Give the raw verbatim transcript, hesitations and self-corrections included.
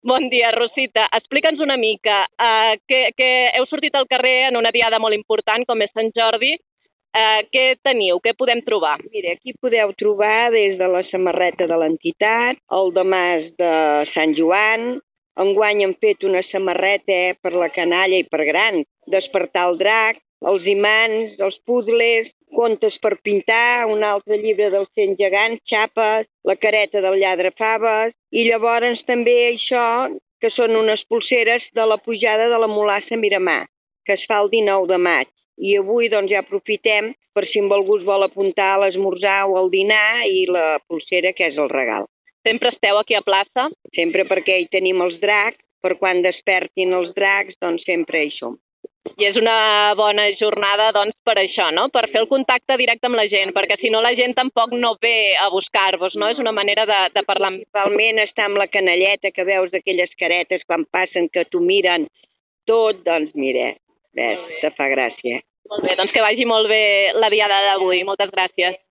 Bon dia, Rosita. Explica'ns una mica, uh, que, que heu sortit al carrer en una diada molt important com és Sant Jordi. Uh, què teniu? Què podem trobar? Mira, aquí podeu trobar des de la samarreta de l'entitat, el damas de Sant Joan. Enguany hem fet una samarreta eh, per la canalla i per gran, Despertar el drac, els imants, els puzles, contes per pintar, un altre llibre dels cent gegants, xapes, la careta del lladre faves, i llavors també això, que són unes pulseres de la pujada de la Mulassa Miramar, que es fa el dinou de maig. I avui doncs ja aprofitem per si algú es vol apuntar a l'esmorzar o al dinar i la pulsera que és el regal. Sempre esteu aquí a plaça? Sempre perquè hi tenim els dracs, per quan despertin els dracs, doncs sempre hi som. I és una bona jornada doncs, per això, no? Per fer el contacte directe amb la gent, perquè si no la gent tampoc no ve a buscar-vos, no? És una manera de, de parlar. Principalment està amb la canalleta, que veus aquelles caretes quan passen que t'ho miren tot, doncs mira, ves, te fa gràcia. Molt bé, doncs que vagi molt bé la diada d'avui. Moltes gràcies.